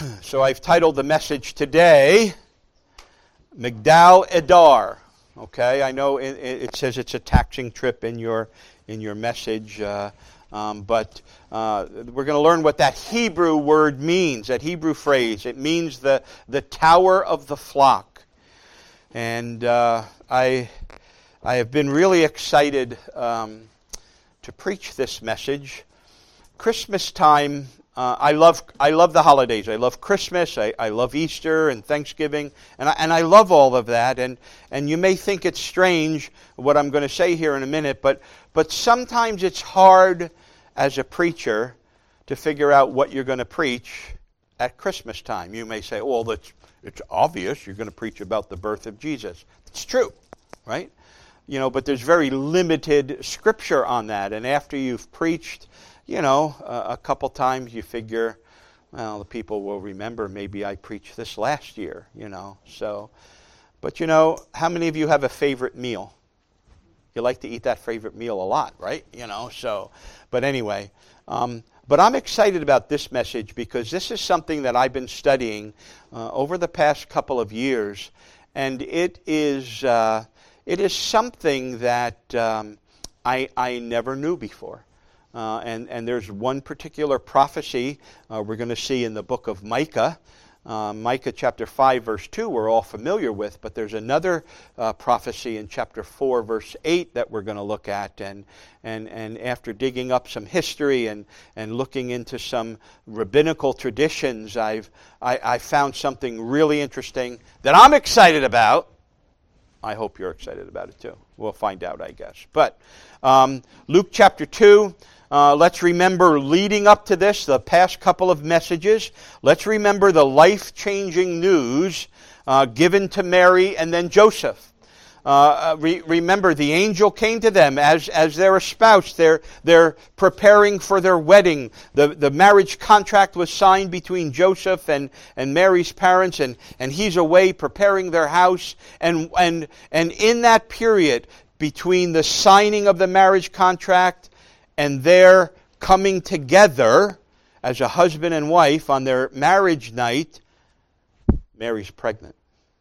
So I've titled the message today, Migdal Edar. Okay, I know it says it's a taxing trip in your message, but we're going to learn what that Hebrew word means, that Hebrew phrase. It means the tower of the flock. And I have been really excited to preach this message. Christmas time. I love the holidays. I love Christmas. I love Easter and Thanksgiving, and I love all of that. And you may think it's strange what I'm going to say here in a minute, but sometimes it's hard as a preacher to figure out what you're going to preach at Christmas time. You may say, "Well, it's obvious you're going to preach about the birth of Jesus." It's true, right? But there's very limited scripture on that. And after you've preached, a couple times you figure, well, the people will remember maybe I preached this last year, So, but how many of you have a favorite meal? You like to eat that favorite meal a lot, right? So, but anyway, but I'm excited about this message because this is something that I've been studying over the past couple of years, and it is something that I never knew before. And there's one particular prophecy we're going to see in the book of Micah. Micah chapter 5 verse 2 we're all familiar with, but there's another prophecy in chapter 4 verse 8 that we're going to look at. And after digging up some history and looking into some rabbinical traditions, I found something really interesting that I'm excited about. I hope you're excited about it too. We'll find out, I guess. But Luke chapter 2, let's remember leading up to this, the past couple of messages, let's remember the life-changing news given to Mary and then Joseph. Remember, the angel came to them as their spouse. They're preparing for their wedding. The marriage contract was signed between Joseph and Mary's parents, and he's away preparing their house. And in that period between the signing of the marriage contract and their coming together as a husband and wife on their marriage night, Mary's pregnant.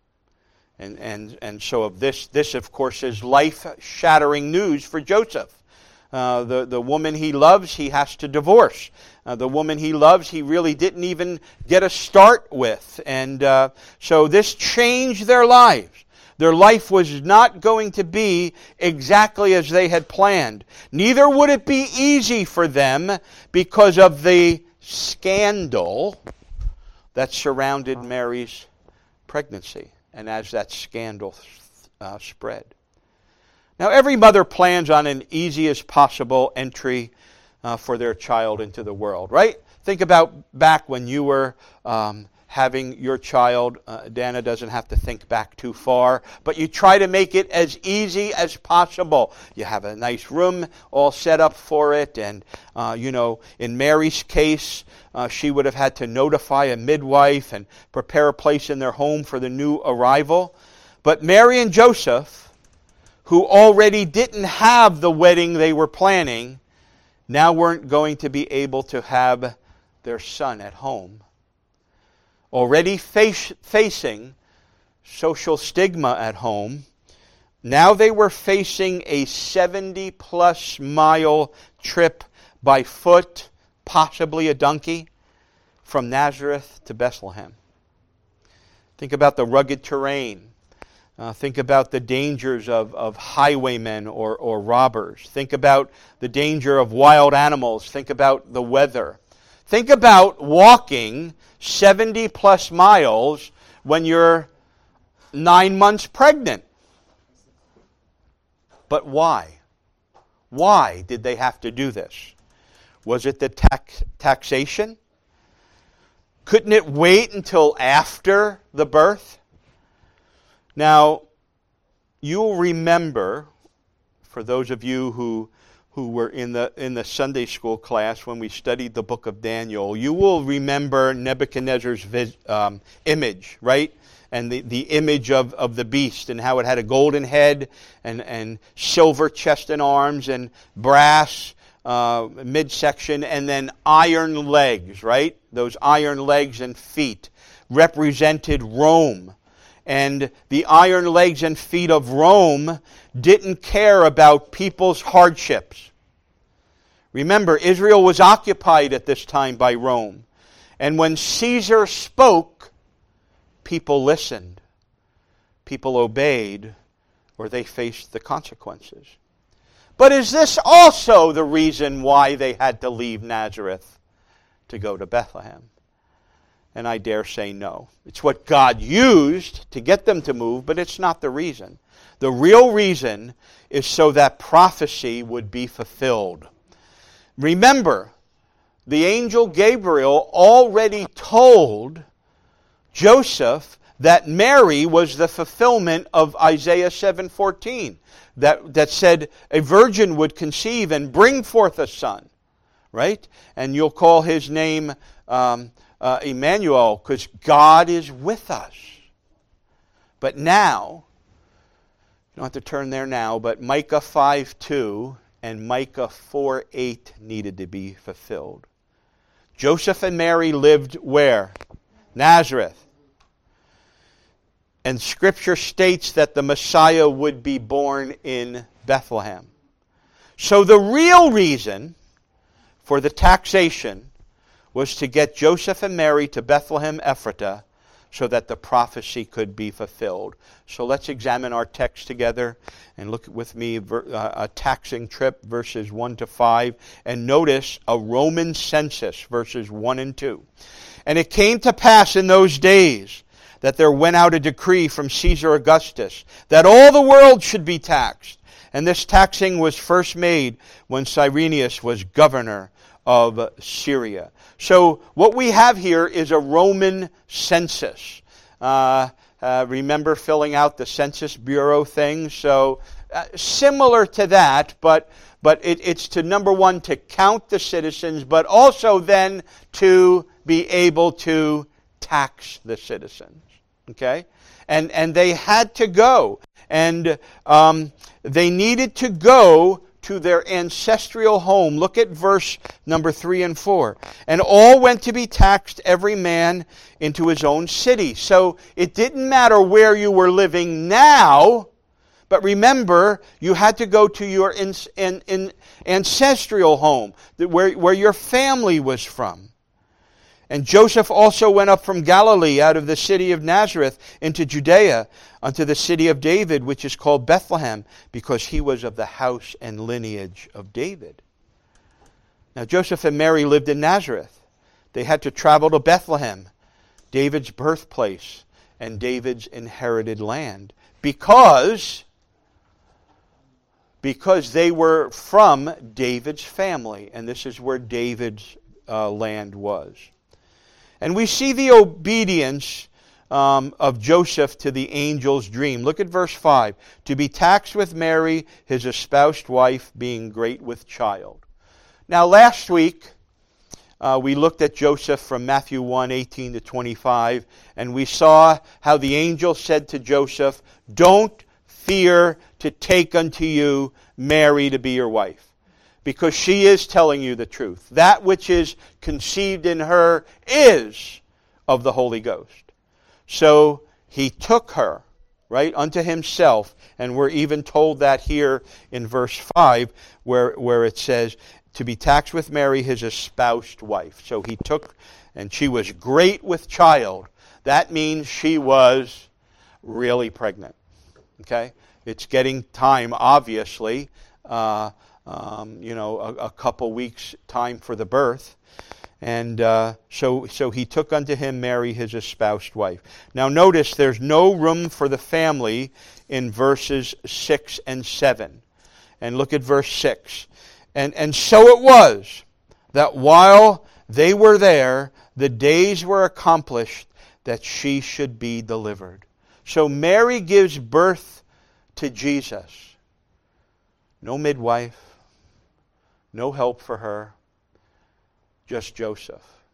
And so of this of course is life-shattering news for Joseph. The woman he loves, he has to divorce. The woman he loves, he really didn't even get a start with. And so this changed their lives. Their life was not going to be exactly as they had planned. Neither would it be easy for them because of the scandal that surrounded Mary's pregnancy. And as that scandal spread. Now, every mother plans on an easiest possible entry for their child into the world, right? Think about back when you were having your child. Dana doesn't have to think back too far, but you try to make it as easy as possible. You have a nice room all set up for it, and in Mary's case, she would have had to notify a midwife and prepare a place in their home for the new arrival. But Mary and Joseph, who already didn't have the wedding they were planning, now weren't going to be able to have their son at home. Already facing social stigma at home, now they were facing a 70-plus mile trip by foot, possibly a donkey, from Nazareth to Bethlehem. Think about the rugged terrain. Think about the dangers of highwaymen or robbers. Think about the danger of wild animals. Think about the weather. Think about walking 70-plus miles when you're 9 months pregnant. But why? Why did they have to do this? Was it the taxation? Couldn't it wait until after the birth? Now, you'll remember, for those of you who were in the Sunday school class when we studied the book of Daniel, you will remember Nebuchadnezzar's image, right? And the image of the beast and how it had a golden head and silver chest and arms and brass midsection and then iron legs, right? those iron legs and feet, represented Rome. And the iron legs and feet of Rome didn't care about people's hardships. Remember, Israel was occupied at this time by Rome. And when Caesar spoke, people listened. People obeyed, or they faced the consequences. But is this also the reason why they had to leave Nazareth to go to Bethlehem? And I dare say no. It's what God used to get them to move, but it's not the reason. The real reason is so that prophecy would be fulfilled. Remember, the angel Gabriel already told Joseph that Mary was the fulfillment of Isaiah 7:14, that said a virgin would conceive and bring forth a son, right? And you'll call his name Emmanuel, because God is with us. But now, you don't have to turn there now, but Micah 5:2 and Micah 4:8 needed to be fulfilled. Joseph and Mary lived where? Nazareth. And Scripture states that the Messiah would be born in Bethlehem. So the real reason for the taxation was to get Joseph and Mary to Bethlehem Ephratah so that the prophecy could be fulfilled. So let's examine our text together and look with me a taxing trip, verses 1 to 5, and notice a Roman census, verses 1 and 2. And it came to pass in those days that there went out a decree from Caesar Augustus that all the world should be taxed. And this taxing was first made when Cyrenius was governor of Syria. So what we have here is a Roman census. Remember filling out the Census Bureau thing? So similar to that, but it's to, number one, to count the citizens, but also then to be able to tax the citizens. Okay? And they had to go. And they needed to go to their ancestral home. Look at verse number 3 and 4. And all went to be taxed, every man into his own city. So it didn't matter where you were living now, but remember, you had to go to your ancestral home, where your family was from. And Joseph also went up from Galilee out of the city of Nazareth into Judea unto the city of David, which is called Bethlehem, because he was of the house and lineage of David. Now Joseph and Mary lived in Nazareth. They had to travel to Bethlehem, David's birthplace and David's inherited land, because they were from David's family, and this is where David's land was. And we see the obedience of Joseph to the angel's dream. Look at verse 5. To be taxed with Mary, his espoused wife, being great with child. Now last week, we looked at Joseph from Matthew 1:18 to 25, and we saw how the angel said to Joseph, "Don't fear to take unto you Mary to be your wife, because she is telling you the truth. That which is conceived in her is of the Holy Ghost." So he took her, right, unto himself, and we're even told that here in verse 5, where it says, to be taxed with Mary, his espoused wife. So he took, and she was great with child. That means she was really pregnant. Okay? It's getting time, obviously. A couple weeks' time for the birth. And so he took unto him Mary, his espoused wife. Now notice there's no room for the family in verses 6 and 7. And look at verse 6. And so it was that while they were there, the days were accomplished that she should be delivered. So Mary gives birth to Jesus. No midwife, no help for her, just Joseph.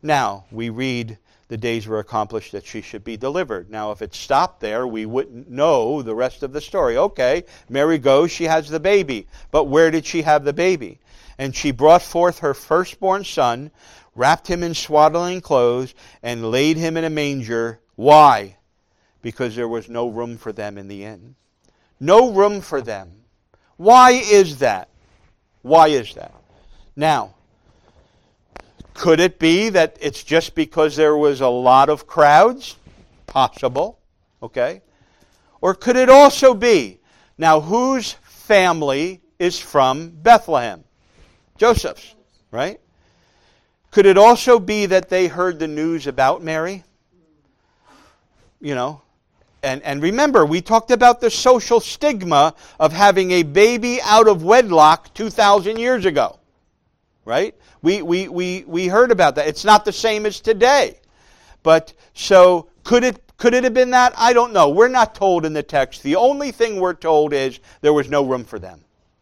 Now, we read the days were accomplished that she should be delivered. Now, if it stopped there, we wouldn't know the rest of the story. Okay, Mary goes, she has the baby. But where did she have the baby? And she brought forth her firstborn son, wrapped him in swaddling clothes, and laid him in a manger. Why? Because there was no room for them in the inn. No room for them. Why is that? Why is that? Now, could it be that it's just because there was a lot of crowds? Possible. Okay. Or could it also be, now whose family is from Bethlehem? Joseph's, right? Could it also be that they heard the news about Mary? You know, and remember, we talked about the social stigma of having a baby out of wedlock 2,000 years ago, right? We heard about that. It's not the same as today. But so could it have been that? I don't know. We're not told in the text. The only thing we're told is there was no room for them.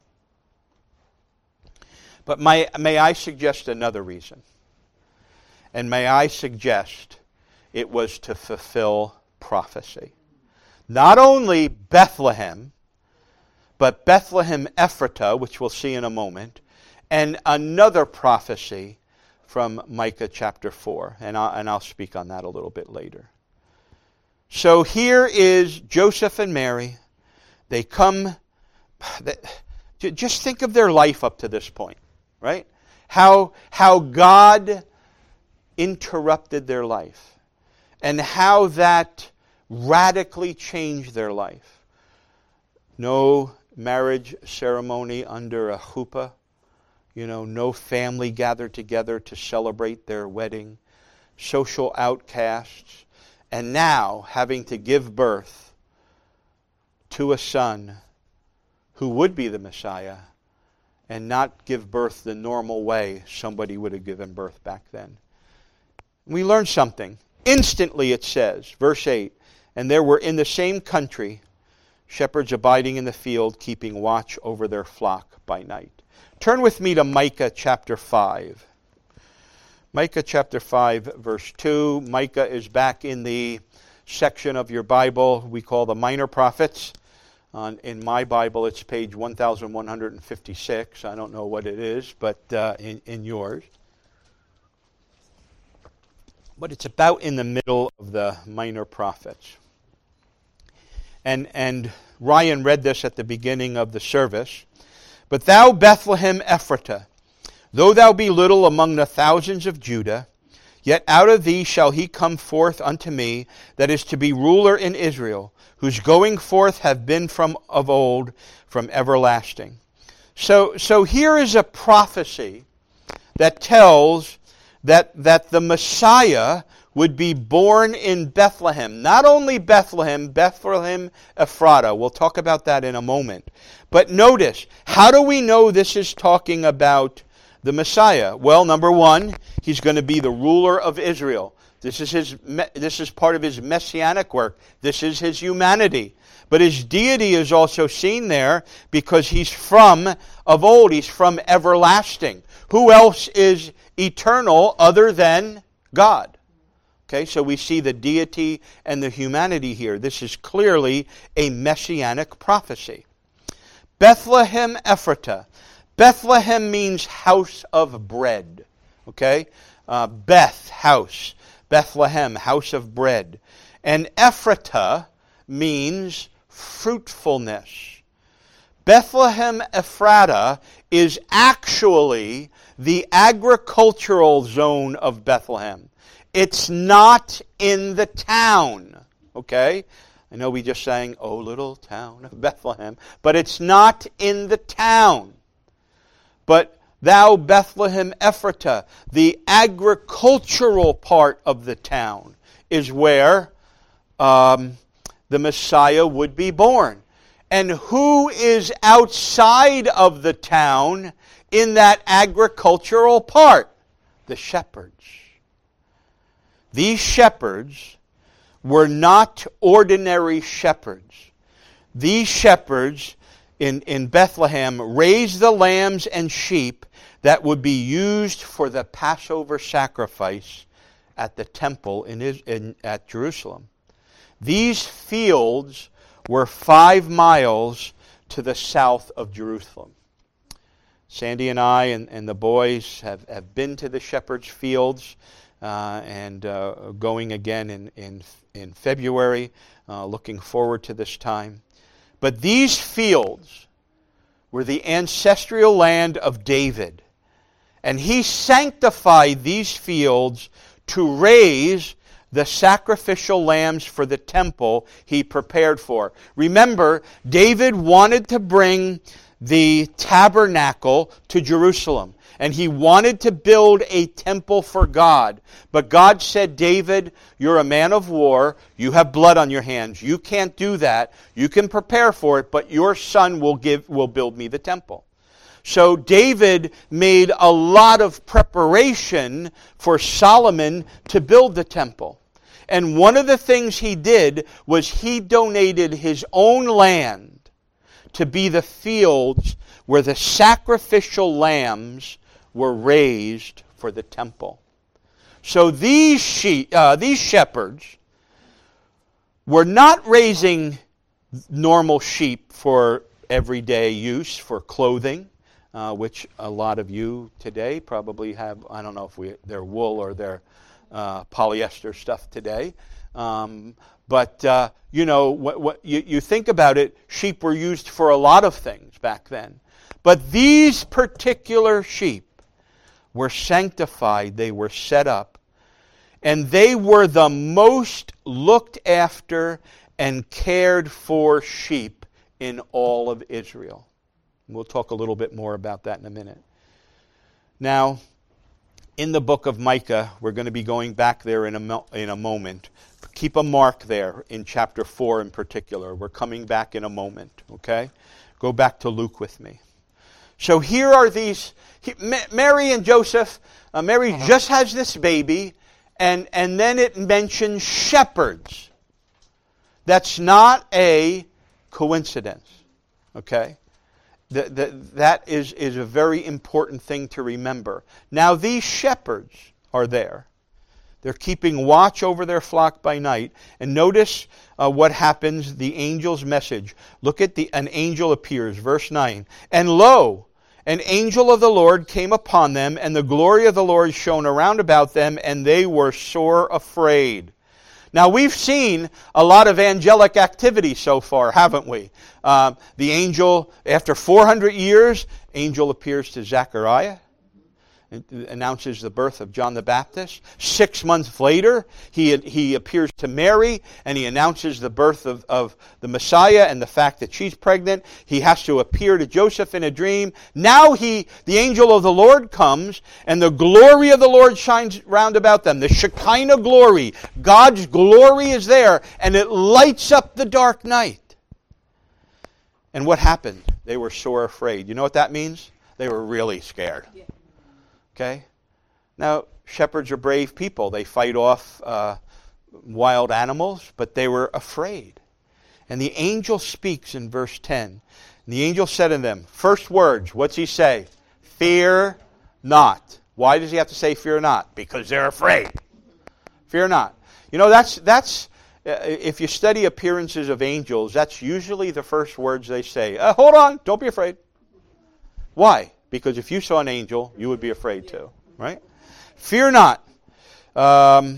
But may I suggest another reason? And may I suggest it was to fulfill prophecy. Not only Bethlehem, but Bethlehem Ephratah, which we'll see in a moment, and another prophecy from Micah chapter 4. And I'll speak on that a little bit later. So here is Joseph and Mary. They come, just think of their life up to this point, right? How God interrupted their life and how that radically changed their life. No marriage ceremony under a chuppah. You know, no family gathered together to celebrate their wedding. Social outcasts. And now having to give birth to a son who would be the Messiah and not give birth the normal way somebody would have given birth back then. We learn something. Instantly it says, verse 8, and there were in the same country shepherds abiding in the field, keeping watch over their flock by night. Turn with me to Micah chapter 5. Micah chapter 5, verse 2. Micah is back in the section of your Bible we call the Minor Prophets. In my Bible, it's page 1156. I don't know what it is, but in yours. But it's about in the middle of the Minor Prophets. And Ryan read this at the beginning of the service. But thou, Bethlehem Ephratah, though thou be little among the thousands of Judah, yet out of thee shall he come forth unto me, that is to be ruler in Israel, whose going forth have been from of old, from everlasting. So here is a prophecy that tells that the Messiah would be born in Bethlehem. Not only Bethlehem Ephratah. We'll talk about that in a moment. But notice, how do we know this is talking about the Messiah? Well, number one, he's going to be the ruler of Israel. This is part of his messianic work. This is his humanity. But his deity is also seen there because he's from of old. He's from everlasting. Who else is eternal other than God? Okay, so we see the deity and the humanity here. This is clearly a messianic prophecy. Bethlehem Ephratah. Bethlehem means house of bread. Okay? Beth, house. Bethlehem, house of bread. And Ephratah means fruitfulness. Bethlehem Ephratah is actually the agricultural zone of Bethlehem. It's not in the town. Okay? I know we just sang, "Oh, little town of Bethlehem," but it's not in the town. But thou, Bethlehem Ephratah, the agricultural part of the town, is where the Messiah would be born. And who is outside of the town in that agricultural part? The shepherds. These shepherds were not ordinary shepherds. These shepherds in Bethlehem raised the lambs and sheep that would be used for the Passover sacrifice at the temple at Jerusalem. These fields were 5 miles to the south of Jerusalem. Sandy and I and the boys have been to the shepherd's fields and going again in February, looking forward to this time. But these fields were the ancestral land of David. And he sanctified these fields to raise the sacrificial lambs for the temple he prepared for. Remember, David wanted to bring the tabernacle to Jerusalem, and he wanted to build a temple for God. But God said, David, you're a man of war. You have blood on your hands. You can't do that. You can prepare for it, but your son will build me the temple. So David made a lot of preparation for Solomon to build the temple. And one of the things he did was he donated his own land to be the fields where the sacrificial lambs were raised for the temple. So these shepherds were not raising normal sheep for everyday use, for clothing, which a lot of you today probably have. I don't know if they're wool or they're polyester stuff today. But you think about it, sheep were used for a lot of things back then. But these particular sheep were sanctified, they were set up, and they were the most looked after and cared for sheep in all of Israel. We'll talk a little bit more about that in a minute. Now, in the book of Micah, we're going to be going back there in a moment. Keep a mark there in chapter 4 in particular. We're coming back in a moment, okay? Go back to Luke with me. So here are these, Mary and Joseph. Mary just has this baby, and then it mentions shepherds. That's not a coincidence, okay? That is a very important thing to remember. Now these shepherds are there. They're keeping watch over their flock by night. And notice what happens, the angel's message. Look at an angel appears, verse 9. And lo, an angel of the Lord came upon them, and the glory of the Lord shone around about them, and they were sore afraid. Now, we've seen a lot of angelic activity so far, haven't we? The angel, after 400 years, angel appears to Zechariah. It announces the birth of John the Baptist. 6 months later, he appears to Mary, and he announces the birth of the Messiah and the fact that she's pregnant. He has to appear to Joseph in a dream. Now the angel of the Lord comes, and the glory of the Lord shines round about them. The Shekinah glory, God's glory is there, and it lights up the dark night. And what happened? They were sore afraid. You know what that means? They were really scared. Yeah. Okay? Now, shepherds are brave people. They fight off wild animals, but they were afraid. And the angel speaks in verse 10. And the angel said to them, first words, what's he say? Fear not. Why does he have to say fear not? Because they're afraid. Fear not. You know, that's if you study appearances of angels, that's usually the first words they say. Hold on, don't be afraid. Why? Because if you saw an angel, you would be afraid too, right? Fear not. What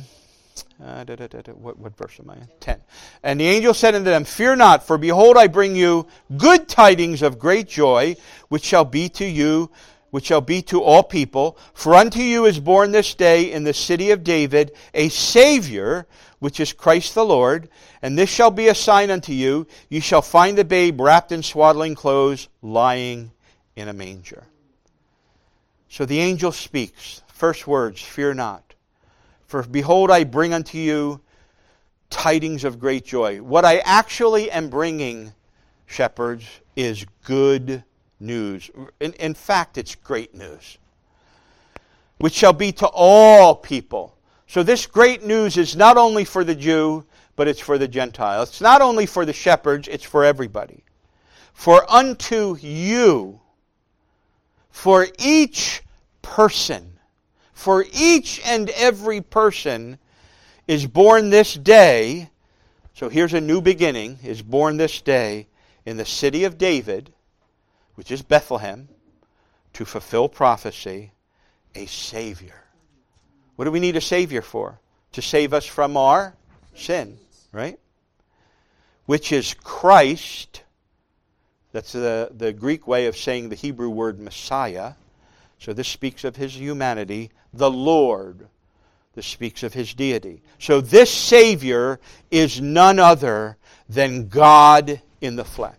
verse am I in? 10. And the angel said unto them, fear not, for behold, I bring you good tidings of great joy, which shall be to all people. For unto you is born this day in the city of David a Savior, which is Christ the Lord. And this shall be a sign unto you. You shall find the babe wrapped in swaddling clothes, lying in a manger. So the angel speaks. First words, fear not. For behold, I bring unto you tidings of great joy. What I actually am bringing, shepherds, is good news. In fact, it's great news. Which shall be to all people. So this great news is not only for the Jew, but it's for the Gentile. It's not only for the shepherds, it's for everybody. For unto you, for each person, for each and every person is born this day. So here's a new beginning, is born this day in the city of David, which is Bethlehem, to fulfill prophecy, a Savior. What do we need a Savior for? To save us from our sin, right? Which is Christ. That's the Greek way of saying the Hebrew word Messiah. So this speaks of his humanity. The Lord. This speaks of his deity. So this Savior is none other than God in the flesh.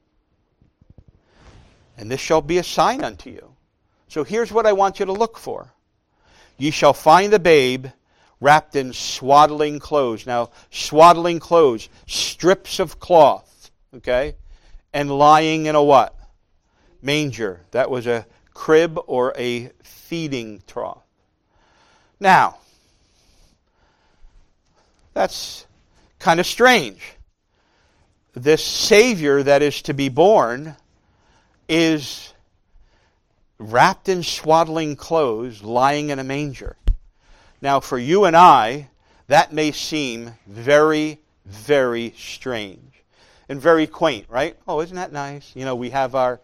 And this shall be a sign unto you. So here's what I want you to look for. Ye shall find the babe wrapped in swaddling clothes. Now, swaddling clothes, strips of cloth, okay? And lying in a what? Manger. That was a crib or a feeding trough. Now, that's kind of strange. This Savior that is to be born is wrapped in swaddling clothes, lying in a manger. Now, for you and I, that may seem very, very strange and very quaint, right? Oh, isn't that nice? You know, we have our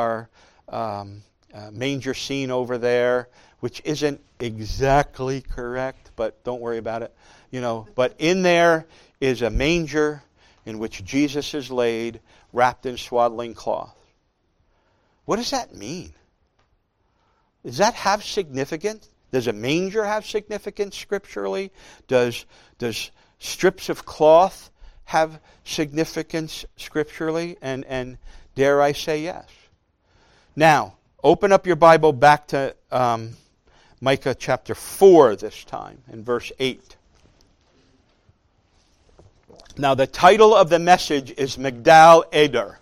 manger scene over there, which isn't exactly correct, but don't worry about it. You know, but in there is a manger in which Jesus is laid, wrapped in swaddling cloth. What does that mean? Does that have significance? Does a manger have significance scripturally? Does strips of cloth have significance scripturally? And dare I say yes. Now, open up your Bible back to Micah chapter 4 this time, in verse 8. Now, the title of the message is Migdal Eder.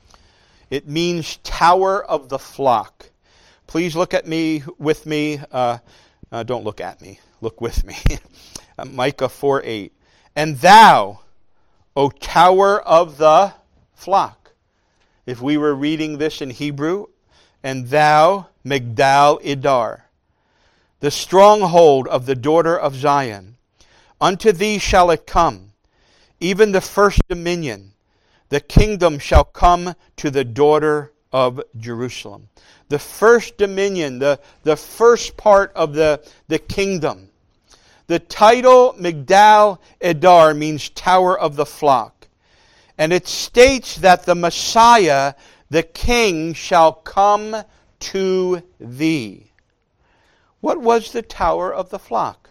It means Tower of the Flock. Please look at me, with me. Don't look at me. Look with me. Micah 4:8. And thou, O Tower of the Flock. If we were reading this in Hebrew, and thou, Migdal Eder, the stronghold of the daughter of Zion. Unto thee shall it come, even the first dominion. The kingdom shall come to the daughter of Jerusalem. The first dominion, the first part of the kingdom. The title Migdal Eder means Tower of the Flock. And it states that the Messiah, the King, shall come to thee. What was the Tower of the Flock?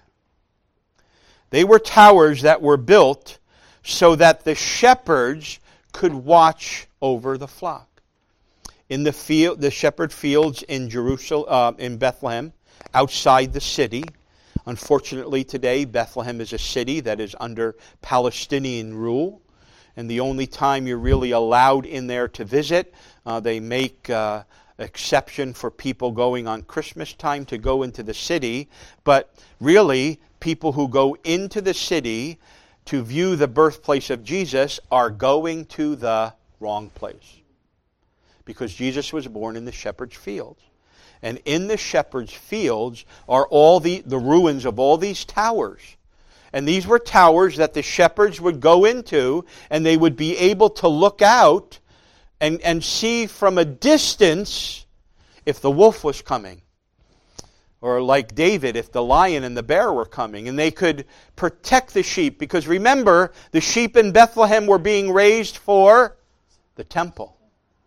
They were towers that were built so that the shepherds could watch over the flock. In the field, the shepherd fields in Jerusalem, in Bethlehem, outside the city. Unfortunately, today Bethlehem is a city that is under Palestinian rule, and the only time you're really allowed in there to visit, they make exception for people going on Christmas time to go into the city. But really, people who go into the city to view the birthplace of Jesus are going to the wrong place. Because Jesus was born in the shepherd's fields. And in the shepherd's fields are all the ruins of all these towers. And these were towers that the shepherds would go into, and they would be able to look out and see from a distance if the wolf was coming. Or like David, if the lion and the bear were coming. And they could protect the sheep. Because remember, the sheep in Bethlehem were being raised for the temple.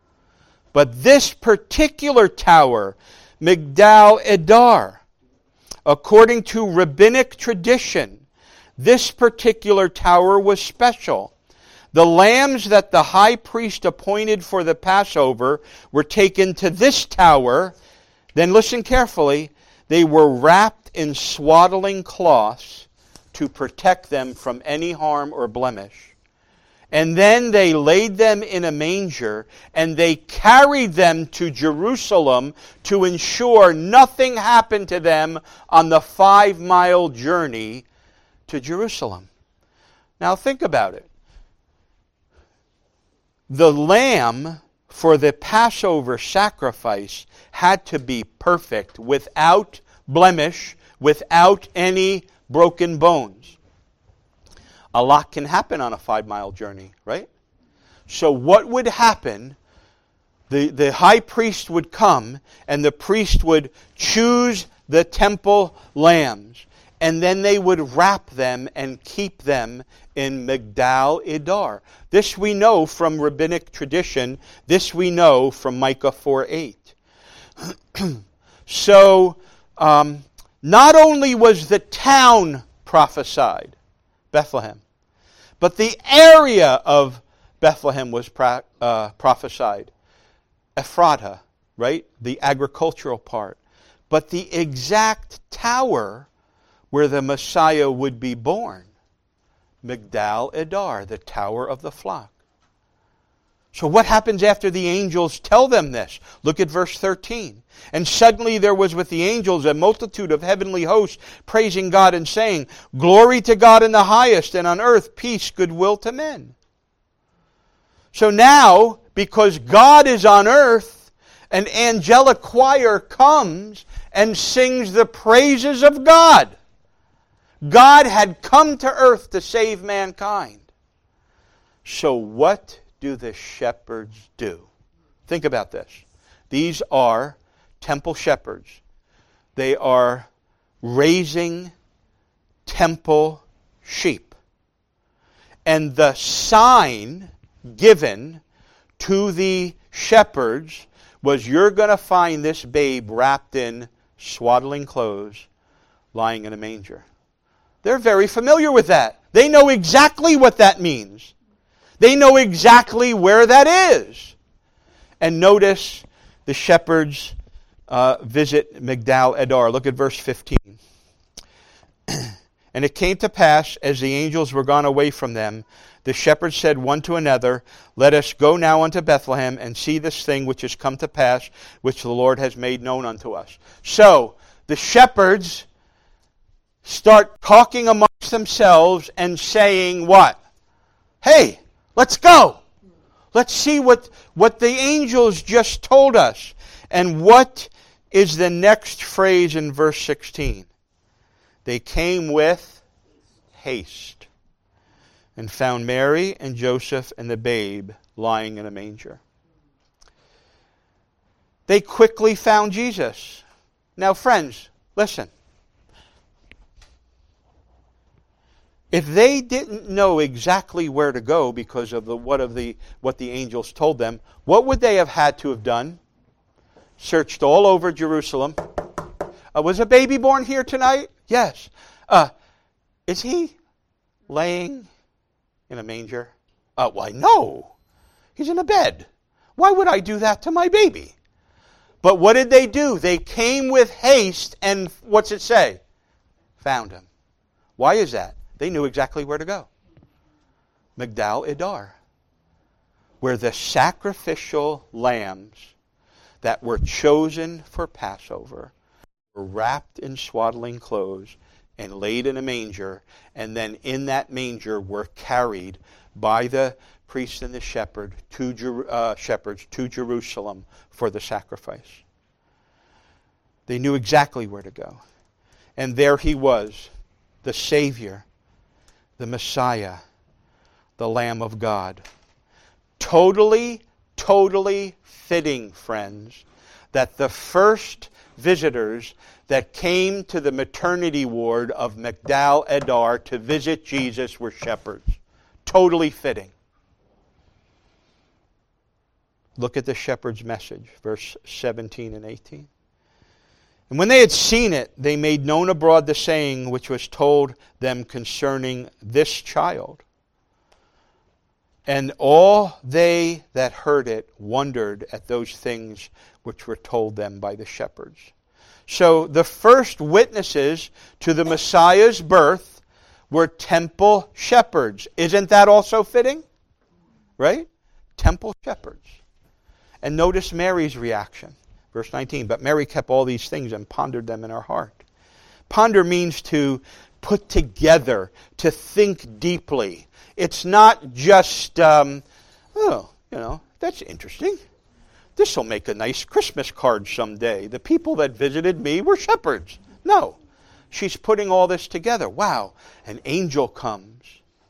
But this particular tower, Migdal Eder, according to rabbinic tradition, this particular tower was special. The lambs that the high priest appointed for the Passover were taken to this tower. Then listen carefully. They were wrapped in swaddling cloths to protect them from any harm or blemish. And then they laid them in a manger, and they carried them to Jerusalem to ensure nothing happened to them on the 5-mile journey to Jerusalem. Now think about it. The lamb for the Passover sacrifice had to be perfect, without blemish, without any broken bones. A lot can happen on a 5-mile journey, right? So what would happen? The high priest would come, and the priest would choose the temple lambs, and then they would wrap them and keep them in Migdal Edar. This we know from rabbinic tradition. This we know from Micah 4:8. So, not only was the town prophesied, Bethlehem, but the area of Bethlehem was prophesied. Ephrata, right? The agricultural part. But the exact tower where the Messiah would be born, Migdal Edar, the tower of the flock. So what happens after the angels tell them this? Look at verse 13. And suddenly there was with the angels a multitude of heavenly hosts praising God and saying, Glory to God in the highest, and on earth peace, goodwill to men. So now, because God is on earth, an angelic choir comes and sings the praises of God. God had come to earth to save mankind. So what do the shepherds do? Think about this. These are temple shepherds. They are raising temple sheep. And the sign given to the shepherds was, you're going to find this babe wrapped in swaddling clothes, lying in a manger. They're very familiar with that. They know exactly what that means. They know exactly where that is. And notice the shepherds visit Migdal Edar. Look at verse 15. And it came to pass, as the angels were gone away from them, the shepherds said one to another, Let us go now unto Bethlehem, and see this thing which is come to pass, which the Lord has made known unto us. So, the shepherds start talking amongst themselves and saying what? Hey, let's go. Let's see what the angels just told us. And what is the next phrase in verse 16? They came with haste and found Mary and Joseph and the babe lying in a manger. They quickly found Jesus. Now, friends, listen. If they didn't know exactly where to go because of what the angels told them, what would they have had to have done? Searched all over Jerusalem. Was a baby born here tonight? Yes. Is he laying in a manger? Why, no. He's in a bed. Why would I do that to my baby? But what did they do? They came with haste and, what's it say? Found him. Why is that? They knew exactly where to go. Migdal Edar, where the sacrificial lambs that were chosen for Passover were wrapped in swaddling clothes and laid in a manger, and then in that manger were carried by the priest and the shepherds to Jerusalem for the sacrifice. They knew exactly where to go. And there he was, the Savior, the Messiah, the Lamb of God. Totally, totally fitting, friends, that the first visitors that came to the maternity ward of Migdal Edar to visit Jesus were shepherds. Totally fitting. Look at the shepherd's message, verse 17 and 18. And when they had seen it, they made known abroad the saying which was told them concerning this child. And all they that heard it wondered at those things which were told them by the shepherds. So the first witnesses to the Messiah's birth were temple shepherds. Isn't that also fitting? Right? Temple shepherds. And notice Mary's reaction. Verse 19, but Mary kept all these things and pondered them in her heart. Ponder means to put together, to think deeply. It's not just, that's interesting. This will make a nice Christmas card someday. The people that visited me were shepherds. No. She's putting all this together. Wow. An angel comes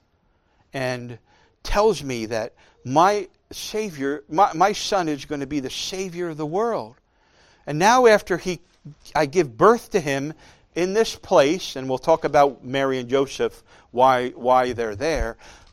and tells me that my Savior, my son is going to be the Savior of the world. And now after I give birth to him in this place, and we'll talk about Mary and Joseph, why they're there.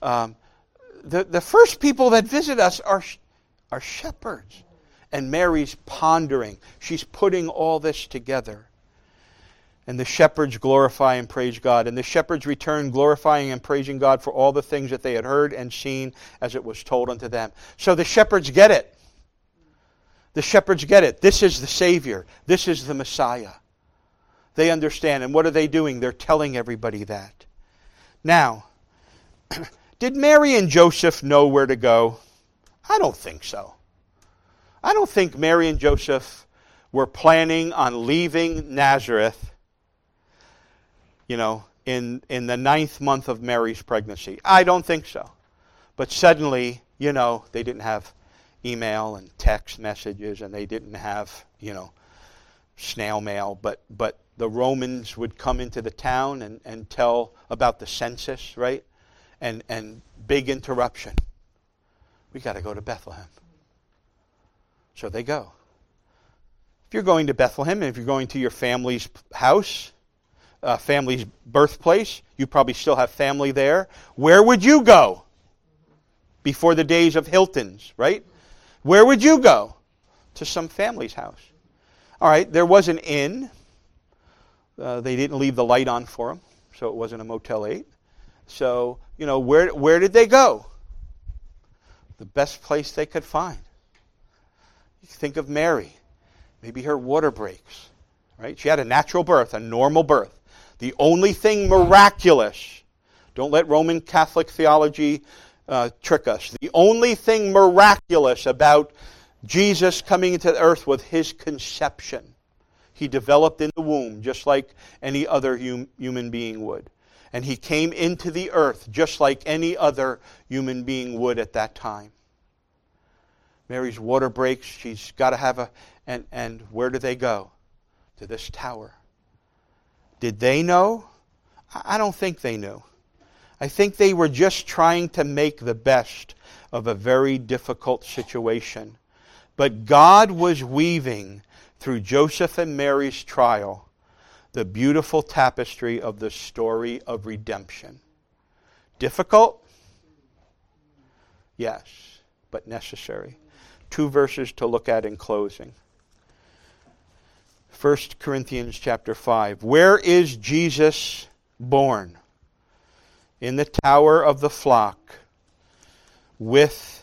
The first people that visit us are shepherds. And Mary's pondering. She's putting all this together. And the shepherds glorify and praise God. And the shepherds return glorifying and praising God for all the things that they had heard and seen as it was told unto them. So the shepherds get it. The shepherds get it. This is the Savior. This is the Messiah. They understand. And what are they doing? They're telling everybody that. Now, did Mary and Joseph know where to go? I don't think so. I don't think Mary and Joseph were planning on leaving Nazareth, in the 9th month of Mary's pregnancy. I don't think so. But suddenly, they didn't have email and text messages, and they didn't have, snail mail. But the Romans would come into the town and tell about the census, right? And big interruption. We got to go to Bethlehem. So they go. If you're going to Bethlehem, and if you're going to your family's house, family's birthplace, you probably still have family there. Where would you go? Before the days of Hilton's, right? Where would you go? To some family's house. All right, there was an inn. They didn't leave the light on for them, so it wasn't a Motel 8. So, where did they go? The best place they could find. You think of Mary. Maybe her water breaks, right? She had a natural birth, a normal birth. The only thing miraculous, don't let Roman Catholic theology trick us. The only thing miraculous about Jesus coming into the earth was his conception. He developed in the womb just like any other human being would. And he came into the earth just like any other human being would at that time. Mary's water breaks. She's got to have and where do they go? To this tower. Did they know? I don't think they knew. I think they were just trying to make the best of a very difficult situation. But God was weaving through Joseph and Mary's trial the beautiful tapestry of the story of redemption. Difficult? Yes, but necessary. 2 verses to look at in closing. 1 Corinthians chapter 5. Where is Jesus born? In the tower of the flock, with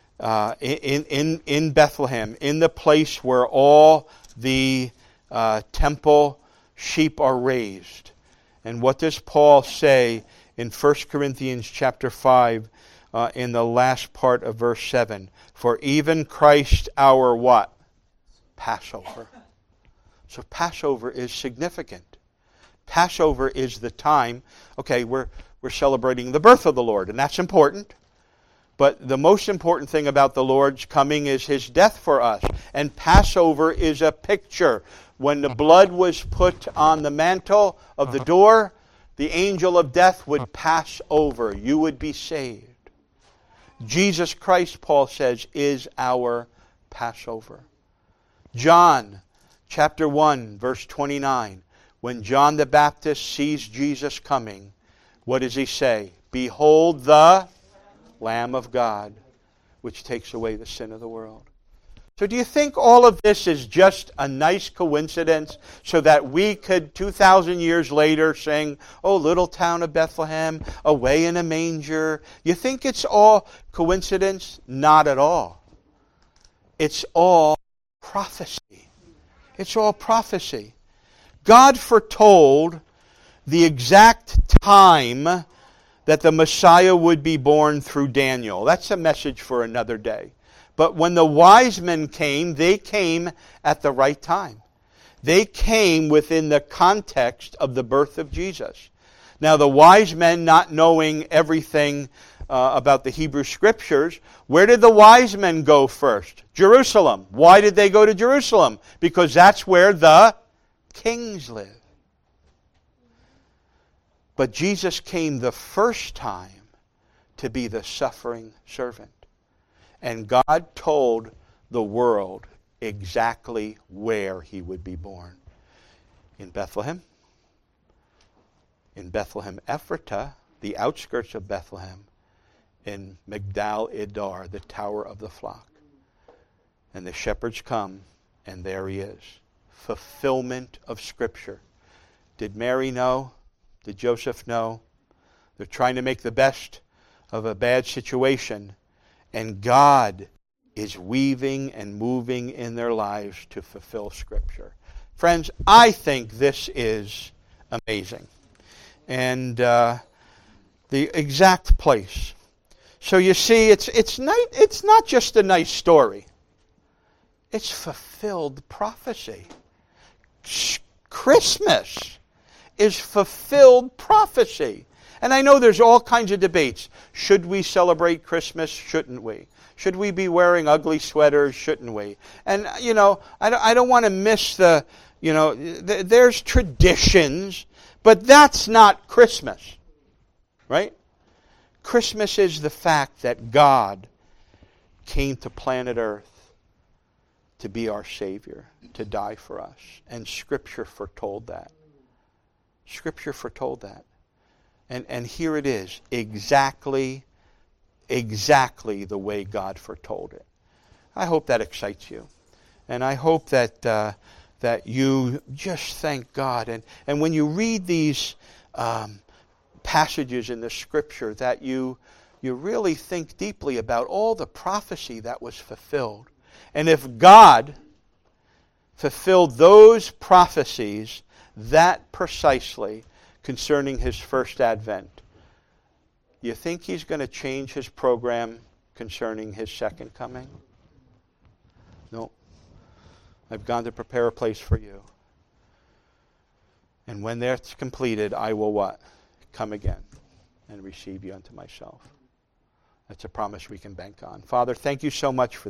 in Bethlehem, in the place where all the temple sheep are raised. And what does Paul say in 1 Corinthians chapter 5 in the last part of verse 7? For even Christ our what? Passover. So Passover is significant. Passover is the time, okay, we're celebrating the birth of the Lord, and that's important. But the most important thing about the Lord's coming is his death for us. And Passover is a picture. When the blood was put on the mantle of the door, the angel of death would pass over. You would be saved. Jesus Christ, Paul says, is our Passover. John chapter 1, verse 29. When John the Baptist sees Jesus coming, what does he say? Behold the Lamb of God, which takes away the sin of the world. So do you think all of this is just a nice coincidence so that we could, 2,000 years later, sing, oh, little town of Bethlehem, away in a manger? You think it's all coincidence? Not at all. It's all prophecy. It's all prophecy. God foretold the exact time that the Messiah would be born through Daniel. That's a message for another day. But when the wise men came, they came at the right time. They came within the context of the birth of Jesus. Now the wise men, not knowing everything about the Hebrew Scriptures, where did the wise men go first? Jerusalem. Why did they go to Jerusalem? Because that's where the kings live. But Jesus came the first time to be the suffering servant. And God told the world exactly where he would be born. In Bethlehem. In Bethlehem Ephratah, the outskirts of Bethlehem. In Migdal Idar, the tower of the flock. And the shepherds come, and there he is. Fulfillment of Scripture. Did Mary know? Did Joseph know? They're trying to make the best of a bad situation. And God is weaving and moving in their lives to fulfill Scripture. Friends, I think this is amazing. And the exact place. So you see, it's not just a nice story. It's fulfilled prophecy. Christmas is fulfilled prophecy. And I know there's all kinds of debates. Should we celebrate Christmas? Shouldn't we? Should we be wearing ugly sweaters? Shouldn't we? And, I don't want to miss there's traditions, but that's not Christmas. Right? Christmas is the fact that God came to planet Earth to be our Savior, to die for us. And Scripture foretold that. Scripture foretold that. And here it is, exactly the way God foretold it. I hope that excites you. And I hope that you just thank God. And when you read these passages in the Scripture, that you really think deeply about all the prophecy that was fulfilled. And if God fulfilled those prophecies that precisely concerning his first advent, you think he's going to change his program concerning his second coming? No. I've gone to prepare a place for you. And when that's completed, I will what? Come again and receive you unto myself. That's a promise we can bank on. Father, thank you so much for